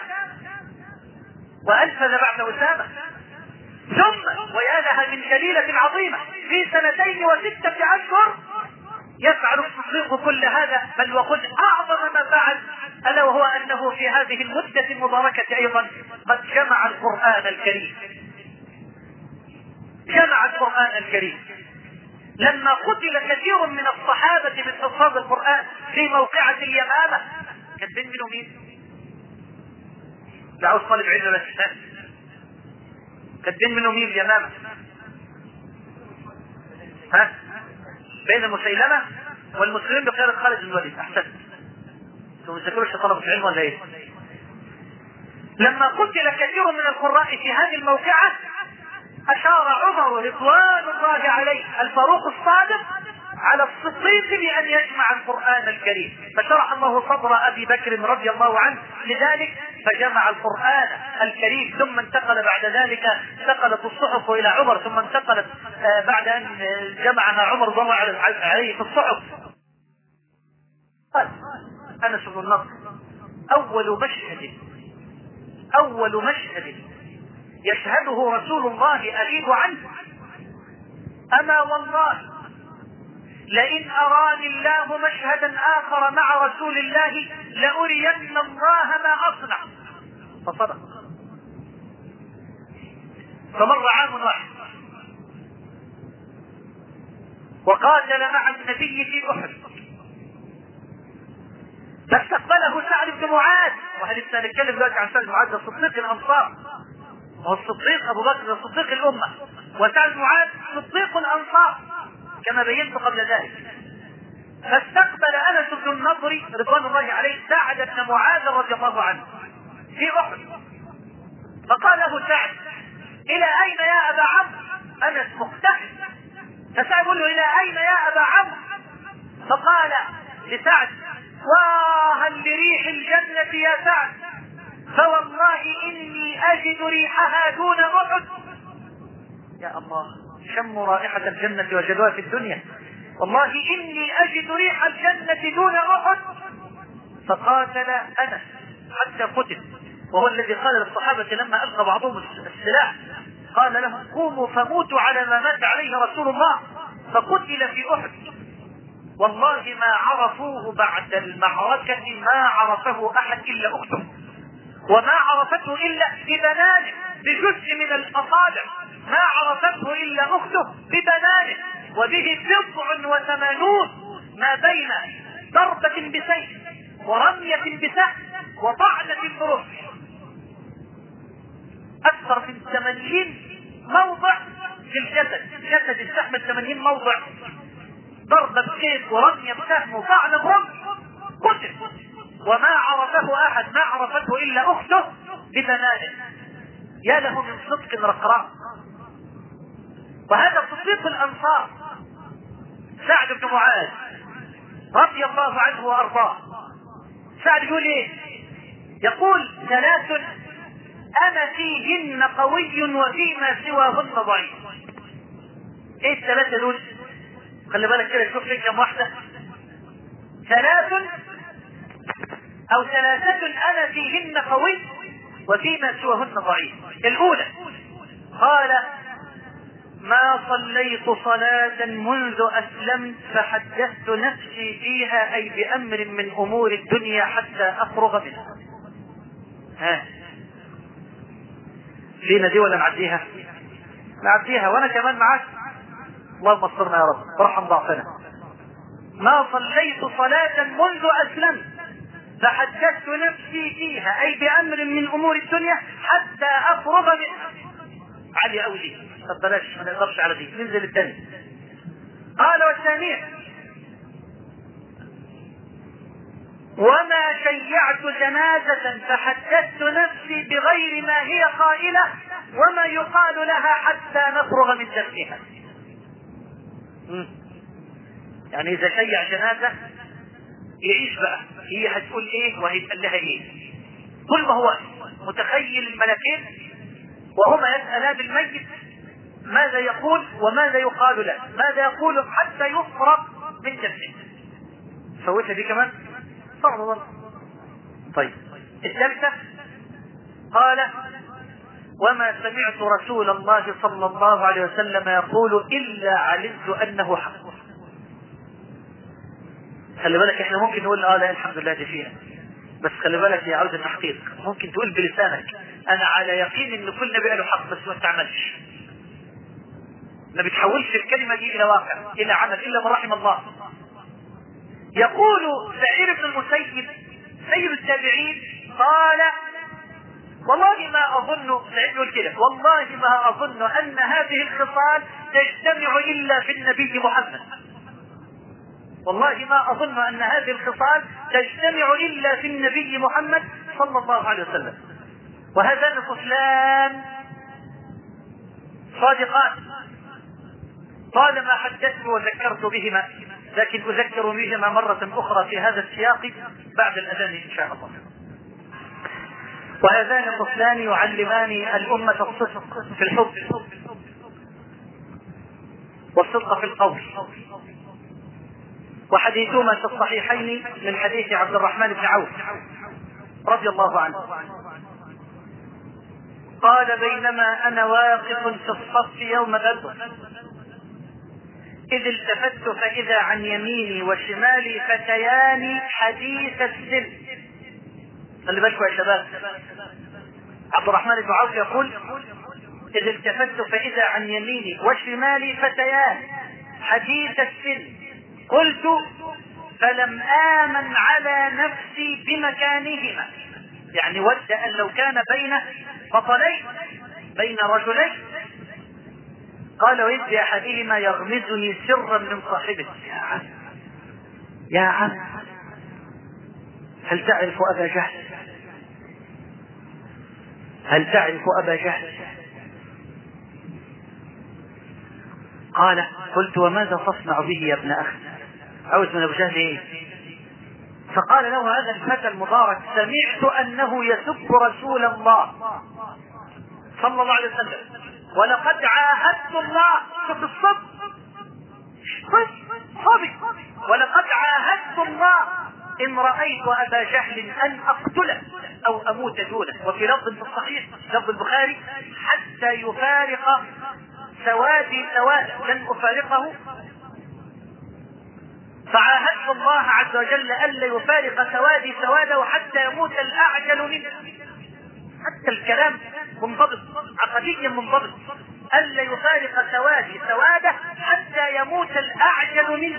وأنفذ بعد أسامة. ثم ويا لها من جليلة عظيمة، في سنتين وستة أشهر يفعل الصديق كل هذا، بل وقل أعظم ما فعل، ألا وهو أنه في هذه المدة المباركة أيضا قد جمع القرآن الكريم. جمع القرآن الكريم. لما قتل كثير من الصحابة من حفاظ القرآن في موقعة اليمامة، كان بين منهم مين؟ لا عاوز طالب علم بس. كان بين منهم مين اليمامة؟ ها؟ بين المسيلمة والمسلمين بقيادة خالد بن الوليد. أحسن. انتوا مش ذاكروش طلبة العلم ولا ايه؟ لما قتل كثير من القراء في هذه الموقعة، أشار عمر رضوان الله عليه الفاروق الصادق على الصديق بأن يجمع القرآن الكريم، فشرح الله صدر أبي بكر رضي الله عنه لذلك فجمع القرآن الكريم. ثم انتقل بعد ذلك، انتقلت الصحف إلى عمر، ثم انتقلت بعد أن جمعها عمر رضي الله عليه في الصحف. قال أنس بن النضر: أول مشهد أول مشهد يشهده رسول الله أغيب عنه، أما والله لئن أراني الله مشهدا آخر مع رسول الله لأرين الله ما أصنع. فصدق. فمر عام واحد وقاتل مع النبي في أحد، فاستقبله سعد بن معاذ. وهل نتكلم دلوقتي عن سعد بن معاذ؟ صديق الأنصار، وهو الصديق أبو بكر صديق الأمة، وسعد بن معاذ صديق الأنصار كما بينت قبل ذلك. فاستقبل أنس بن النضر رضوان الله عليه سعد بن معاذ رضي الله عنه في أحد، فقال له سعد: إلى أين يا أبا عمرو؟ أنس مختفي، فسعد يقول له: إلى أين يا أبا عمرو؟ فقال لسعد: واها لريح الجنة يا سعد، فوالله إني أجد ريحها دون أحد. يا الله، شموا رائحة الجنة وجدوها في الدنيا، والله إني أجد ريح الجنة دون أحد. فقاتل أنس حتى قتل، وهو الذي قال للصحابة لما ألقى بعضهم السلاح، قال لهم: قوموا فموتوا على ما مات عليه رسول الله. فقتل في أحد، والله ما عرفوه بعد المعركة، ما عرفه أحد إلا أخته، وما عرفته إلا ببنانه بجزء من الأصابع، ما عرفته إلا أخته ببنانه، وبه بضع وثمانون ما بين ضربة بسيف ورمية بسهم وطعنة برمح، أكثر من ثمانين موضع في الجسد، جسد يستحمل ثمانين موضع ضربة بسيف ورمية بسهم وطعنة برمح، قتل وما عرفه أحد، ما عرفته إلا أخته ببنانه. يا له من صدق رقراء. وهذا صديق الأنصار سعد بن معاذ رضي الله عنه وارضاه. سعد يقول ايه؟ يقول ثلاث انا فيهن قوي وفيما سواهن ضعيف. ايه الثلاثه دول؟ خلي بالك كده، شوف لك كم واحده. ثلاث او ثلاثه انا فيهن قوي وفيما سواهن ضعيف. الاولى قال ما صليت صلاة منذ أسلمت فحدثت نفسي فيها، أي بأمر من أمور الدنيا حتى أفرغ منها. ها لينا دي ولا نعديها؟ نعديها وأنا كمان معاك. اللهم استرنا يا رب وارحم ضعفنا. ما صليت صلاة منذ أسلمت فحدثت نفسي فيها، أي بأمر من أمور الدنيا حتى أفرغ منها. علي أولي، طب بلاش ما نقدرش على دي، ننزل الثاني. قال والثانية وما شيعت جنازة فحدثت نفسي بغير ما هي قائلة وما يقال لها حتى نفرغ من دفنها. يعني إذا شيع جنازة يعيش بقى، هي هتقول إيه وهيتقال لها إيه. كل ما هو متخيل الملكين وهما يسألان الميت ماذا يقول وماذا يقال له، ماذا يقول حتى يفرغ من دفنه. فوتها دي كمان صعب. طيب الثالثة قال وما سمعت رسول الله صلى الله عليه وسلم يقول إلا علمت أنه حق. خلي بالك احنا ممكن نقول اه لا الحمد لله دي فيها، بس خلي بالك يا عاوز التحقيق. ممكن تقول بلسانك انا على يقين ان كل نبي له حق، بس ما تعملش، ما بتحولش الكلمة دي الى واقع الى عمل الا من رحم الله. يقول سعيد بن المسيب سيد التابعين قال والله ما اظن، سعيد يقول كده والله ما اظن ان هذه الخصال تجتمع الا في النبي محمد. والله ما اظن ان هذه الخصال تجتمع الا في النبي محمد صلى الله عليه وسلم. وهذان خصلان صادقان طالما حدثت وذكرت بهما، لكن اذكر بهما مرة اخرى في هذا السياق بعد الاذان ان شاء الله. وهذان خصلان يعلمان الامة الصدق في الحب والصدق في القول. وحديثهما في الصحيحين من حديث عبد الرحمن بن عوف رضي الله عنه قال بينما انا واقف في الصف يوم بدر اذ التفت فاذا عن يميني وشمالي فتيان حديث السن. خلي بالكم يا شباب، عبد الرحمن بن عوف يقول اذ التفت فاذا عن يميني وشمالي فتيان حديث السن قلت فلم آمن على نفسي بمكانهما. يعني ود أن لو كان بين بطلين بين رجلين. قال وإذ بأحدهما يغمزني سرا من صاحبه. يا عم يا عم هل تعرف أبا جهل؟ هل تعرف أبا جهل؟ قال قلت وماذا تصنع به يا ابن أخي؟ عاوز من أبو جهل إيه؟ فقال له هذا الفتى المبارك سمعت أنه يسب رسول الله صلى الله عليه وسلم ولقد عاهدت الله في الصدق صدق ولقد عاهدت الله إن رأيت أبا جهل أن أقتله أو أموت دونه. وفي لفظ في الصحيح لفظ البخاري حتى يفارق سوادي سوادا لن أفارقه. فعاهدت الله عز وجل ألا يفارق سوادي سوادا وحتى يموت الأعجل منه. حتى الكلام منضبط عقديا منضبط، ألا يفارق سوادي سوادا حتى يموت الأعجل منه.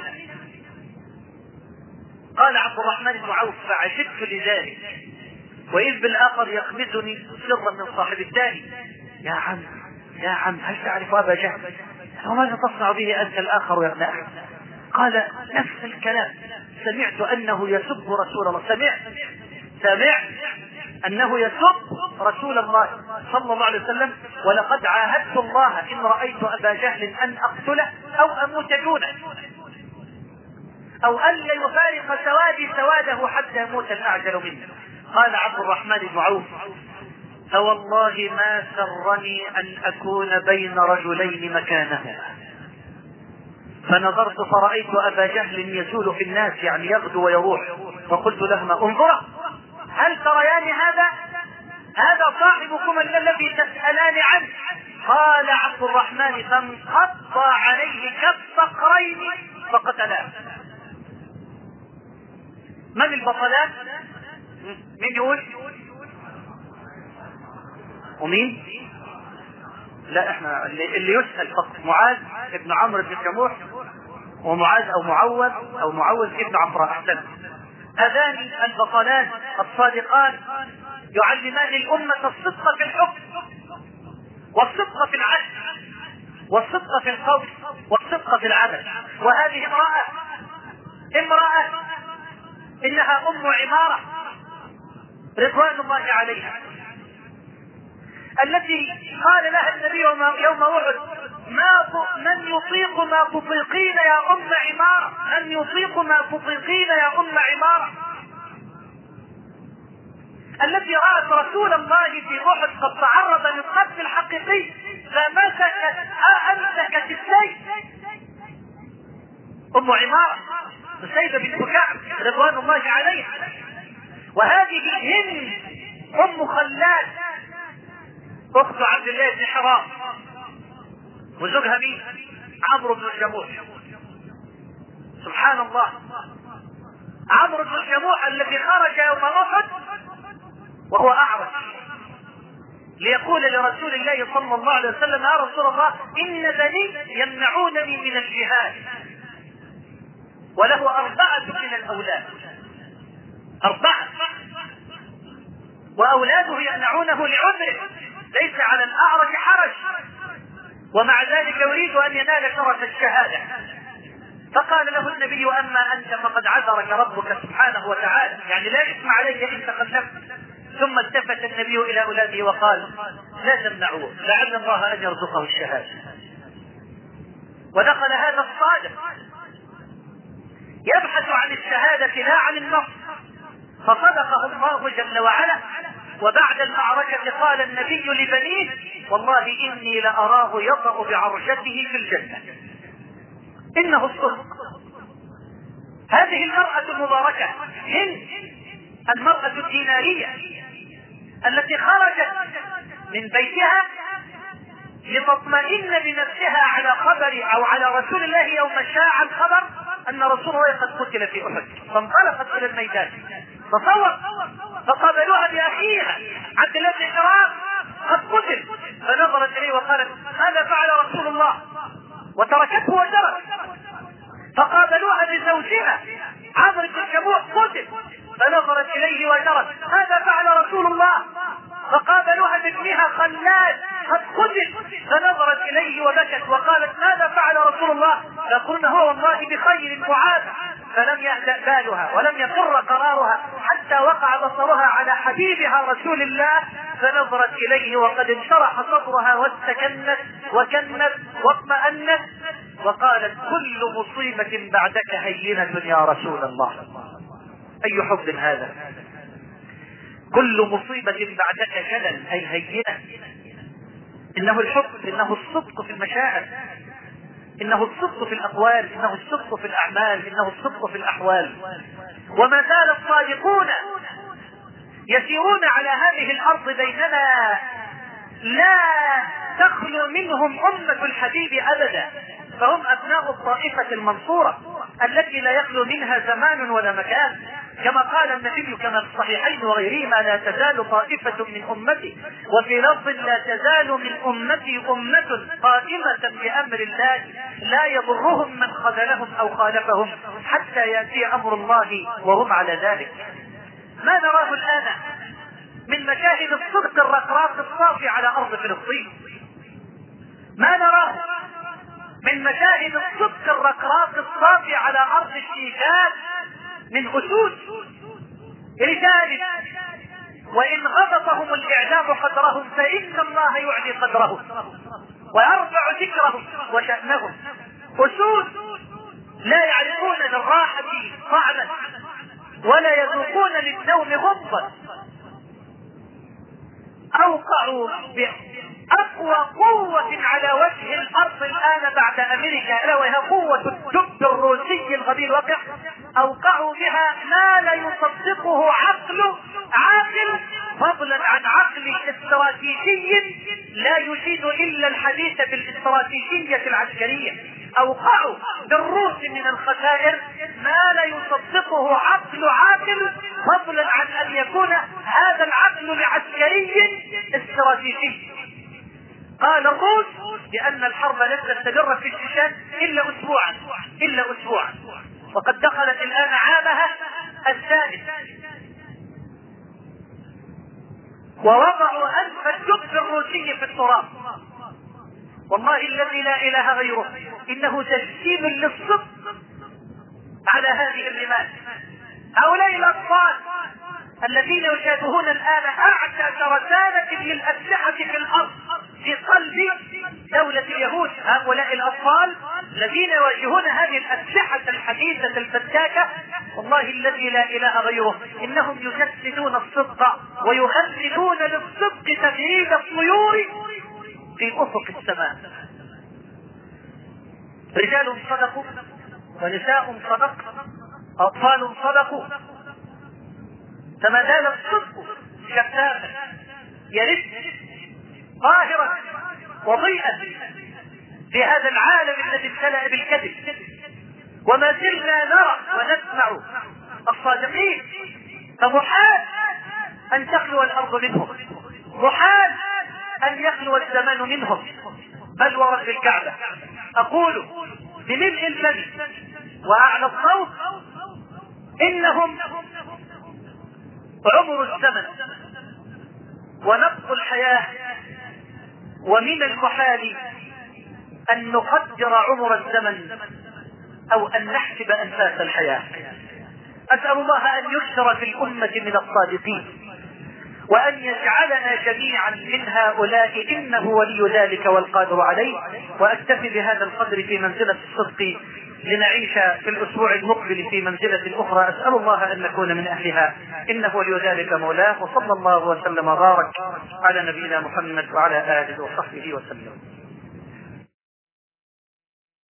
قال عبد الرحمن بن عوف فعجبت لذلك وإذ بالآخر يخمزني سرا من صاحب الثاني. يا عم يا عم هل تعرف أبا جهل؟ وماذا تصنع به أنت الآخر يا ابن أخي؟ قال نفس الكلام سمعت أنه يسب رسول الله. سمعت سمعت أنه يسب رسول الله صلى الله عليه وسلم ولقد عاهدت الله إن رأيت أبا جهل أن أقتله أو أموت دونه. او الا يفارق سوادي سواده حتى يموت الاعجل منه. قال عبد الرحمن بن عوف: فوالله ما سرني ان اكون بين رجلين مكانه. فنظرت فرأيت ابا جهل يسول في الناس، يعني يغدو ويروح، فقلت لهما: انظرا هل تريان هذا؟ هذا صاحبكم الذي تسألان عنه. قال عبد الرحمن: فانقض عليه كالصقرين فقتلاه. من البطلات؟ من يقول؟ ومين؟ لا احنا اللي يسأل فقط معاذ ابن عمرو بن جموح ومعاذ او معوذ او معوذ ابن عفراء. احسن. هذان البطلات الصادقان يعلمان الأمة الصدق في الحكم، والصدق في العدل، والصدق في القول، والصدق في العمل. وهذه امرأة امرأة إنها أم عمارة رضوان الله عليها، التي قال لها النبي يوم أحد: ما من يطيق ما تطيقين يا أم عمارة، من يطيق ما تطيقين يا أم عمارة، التي رأت رسول الله في أحد قد تعرض للقتل الحقيقي فمسكت أمسكت السيف. أم عمارة سيدة بنت كعب رضوان الله عليها. وهذه هند أم خلاد أخت عبد الله بن حرام، وزوجها مين؟ عمرو بن الجموح. سبحان الله، عمرو بن الجموح الذي خرج يوم أحد وهو أعرج ليقول لرسول الله صلى الله عليه وسلم: يا رسول الله إن بني يمنعونني من الجهاد. وله أربعة من الأولاد، أربعة، وأولاده يمنعونه لعذره، ليس على الأعرج حرج، ومع ذلك يريد أن ينال شرف الشهادة. فقال له النبي: أما أنت فقد عذرك ربك سبحانه وتعالى، يعني لا إثم عليك إن تخلفت. ثم التفت النبي إلى أولاده وقال: لا تمنعوه، لعل الله أن يرزقه الشهادة. ودخل هذا الصادق يبحث عن الشهادة لا عن النصر، فصدقه الله جل وعلا. وبعد المعركة قال النبي لبنيه: والله إني لأراه يطأ بعرشته في الجنة. إنه الصدق. هذه المرأة المباركة هند، المرأة الدينارية التي خرجت من بيتها لتطمئن بنفسها على خبر او على رسول الله يوم شاع الخبر ان رسول الله قد قتل في احد، فانطلقت الى الميدان. تصور، فقابلوها باخيها عبد الله بن حرام قد قتل، فنظرت اليه وقالت: ماذا فعل رسول الله؟ وتركته وجرت. فقابلوها بزوجها عمرو بن الجموح قتل، فنظرت اليه وجرت: ماذا فعل رسول الله؟ فقابلوها بابنها خلاد قد قتل، فنظرت اليه وبكت وقالت: ماذا فعل رسول الله؟ فقلنا: هو والله بخير معافى. فلم يهدأ بالها ولم يقر قرارها حتى وقع بصرها على حبيبها رسول الله، فنظرت اليه وقد انشرح صدرها واستكنت وكنت واطمأنت وقالت: كل مصيبة بعدك هينة يا رسول الله. اي حب هذا! كل مصيبة بعدك جلل اي هينة. انه الحب، انه الصدق في المشاعر، انه الصدق في الاقوال، انه الصدق في الاعمال، انه الصدق في الاحوال. وما زال الصادقون يسيرون على هذه الارض بيننا لا تخلو منهم امة الحبيب ابدا، فهم ابناء الطائفة المنصورة التي لا يخلو منها زمان ولا مكان، كما قال النبي كما في الصحيحين وغيرهما: لا تزال طائفة من امتي، وفي لفظ: لا تزال من امتي امة قائمة بامر الله لا يضرهم من خذلهم او خالفهم حتى ياتي امر الله وهم على ذلك. ما نراه الان من مشاهد الصدق الرقراق الصافي على ارض فلسطين، ما نراه من مشاهد الصدق الرقراق الصافي على ارض الشيشان من اسود رجال وان غضبهم الاعلام قدرهم فان الله يعلي قدرهم ويرفع ذكرهم وشأنهم. اسود لا يعرفون للراحة طعما ولا يذوقون للنوم غضا. اوقعوا باقوى قوة على وجه الارض الان بعد امريكا، الا وهي قوة الدب الروسي الغبي الوقع. اوقعوا بها ما لا يصدقه عقل عاقل، فضلا عن عقل استراتيجي لا يجيد الا الحديث بالاستراتيجية العسكرية. اوقعوا بالروس من الخسائر ما لا يصدقه عقل عاقل، فضلا عن ان يكون هذا العقل العسكري استراتيجي. قال الروس بان الحرب لن تستمر في الشيشان الا اسبوعا الا اسبوعا وقد دخلت الان عامها الثالث، ووضعوا انف الدب الروسي في التراب. والله الذي لا اله غيره انه تجسيم للصدق على هذه الرمال. هؤلاء الاطفال الذين يشابهون الان اعتى ترسانة للاسلحة في الارض في قلب دولة اليهود، هؤلاء الاطفال الذين يواجهون هذه الاسلحة الحديثة الفتاكة، والله الذي لا اله غيره انهم يجسدون الصدق ويغردون للصدق تغريد الطيور في افق السماء. رجال صدقوا ونساء صدق، اطفال صدقوا، فما زال الصدق شفافا يرد ظاهرا وضيئا في هذا العالم الذي امتلأ بالكذب. وما زلنا نرى ونسمع الصادقين، فمحال ان تخلو الارض منهم، محال ان يخلو الزمان منهم. بل ورب الكعبة اقول بملء الفم واعلى الصوت انهم عمر الزمن ونقص الحياة، ومن المحال ان نقدر عمر الزمن او ان نحسب انفاس الحياة. اسأل الله ان يكثر في الامة من الصادقين وان يجعلنا جميعا من هؤلاء، انه ولي ذلك والقادر عليه. واكتفي بهذا القدر في منزلة الصدق لنعيش في الاسبوع المقبل في منزلة اخرى. اسأل الله ان نكون من اهلها، انه ولي ذلك مولاه. وصلى الله وسلم وبارك على نبينا محمد وعلى اله وصحبه وسلم.